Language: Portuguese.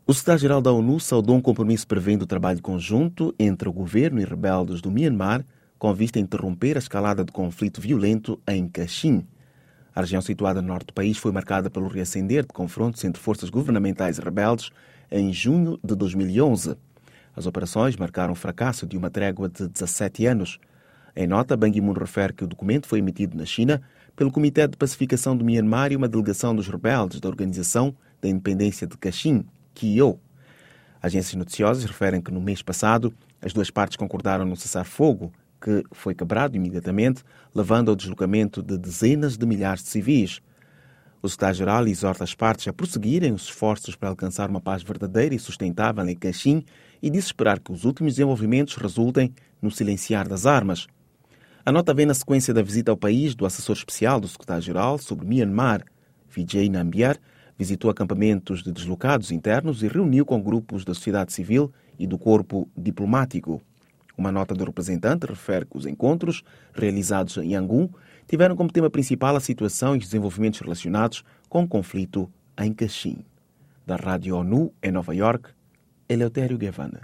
O secretário-geral da ONU saudou um compromisso prevendo o trabalho conjunto entre o governo e rebeldes do Myanmar com vista a interromper a escalada de conflito violento em Kachin. A região situada no norte do país foi marcada pelo reacender de confrontos entre forças governamentais e rebeldes em junho de 2011. As operações marcaram o fracasso de uma trégua de 17 anos. Em nota, Ban Ki-moon refere que o documento foi emitido na China pelo Comitê de Pacificação do Myanmar e uma delegação dos rebeldes da Organização da Independência de Kachin, KIO. Agências noticiosas referem que no mês passado as duas partes concordaram no cessar-fogo, que foi quebrado imediatamente, levando ao deslocamento de dezenas de milhares de civis. O secretário-geral exorta as partes a prosseguirem os esforços para alcançar uma paz verdadeira e sustentável em Kachin e diz esperar que os últimos desenvolvimentos resultem no silenciar das armas. A nota vem na sequência da visita ao país do assessor especial do secretário-geral sobre Myanmar, Vijay Nambiar, visitou acampamentos de deslocados internos e reuniu com grupos da sociedade civil e do corpo diplomático. Uma nota do representante refere que os encontros, realizados em Yangon, tiveram como tema principal a situação e os desenvolvimentos relacionados com o conflito em Kachin. Da Rádio ONU, em Nova York, Eleutério Guevara.